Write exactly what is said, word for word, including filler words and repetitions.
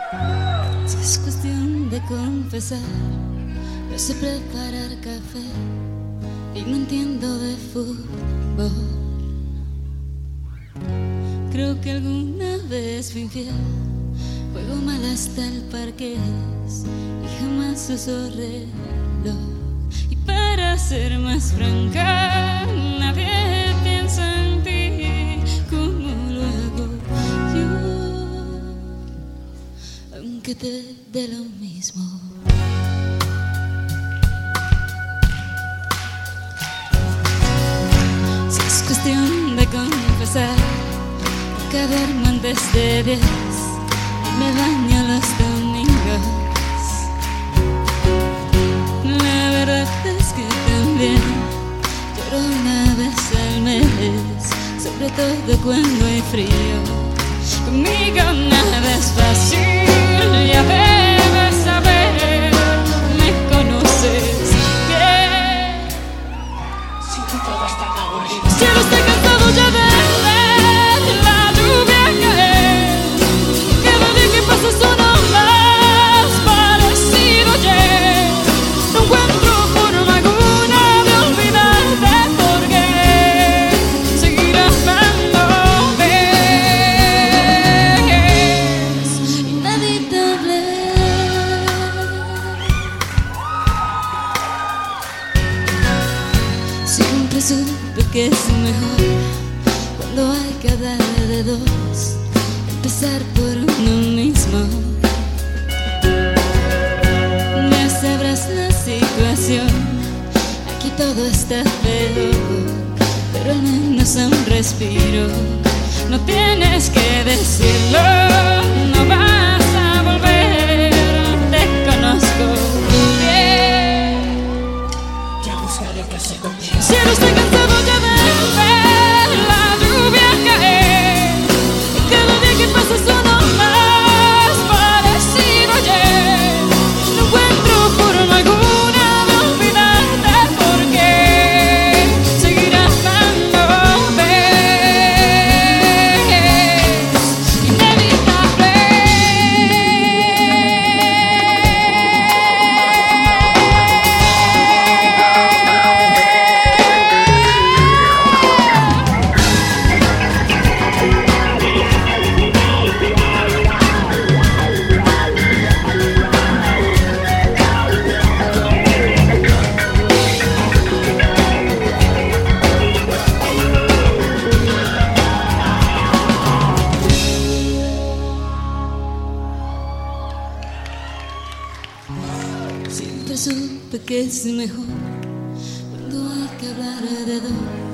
Si es cuestión de confesar, yo sé preparar café y no entiendo de fútbol. Creo que alguna vez fui infiel, juego mal hasta el parqués y jamás uso reloj. Y para ser más franca, nadie piensa en ti como lo hago yo, aunque te dé lo mismo. Si es cuestión de confesar, nunca duermo antes de diez y me baño los domingos. La verdad es que también lloro una vez al mes, sobre todo cuando hay frío. Conmigo nada es fácil, ya debes saber, me conoces bien. Si tú todo está aburrido, Si no estoy cansado ya de ver la lluvia caer, cada día que pasa es uno más parecido ayer. No encuentro forma alguna de olvidarte porque seguir amándote es inevitable. Siempre supe que es mejor cuando hay que hablar de dos, empezar por uno mismo. Ya sabrás la situación, aquí todo está feo, pero al menos un respiro. No tienes que decirlo, no vas a volver, te conozco bien. ya buscaré qué hacer contigo. Si no estoy cansado ya de ver la lluvia caer, y cada día que pasa es uno más parecido ayer. No encuentro forma alguna de olvidarte porque seguir amándote es inevitable. Siempre supe que es mejor cuando hay que hablar de dos,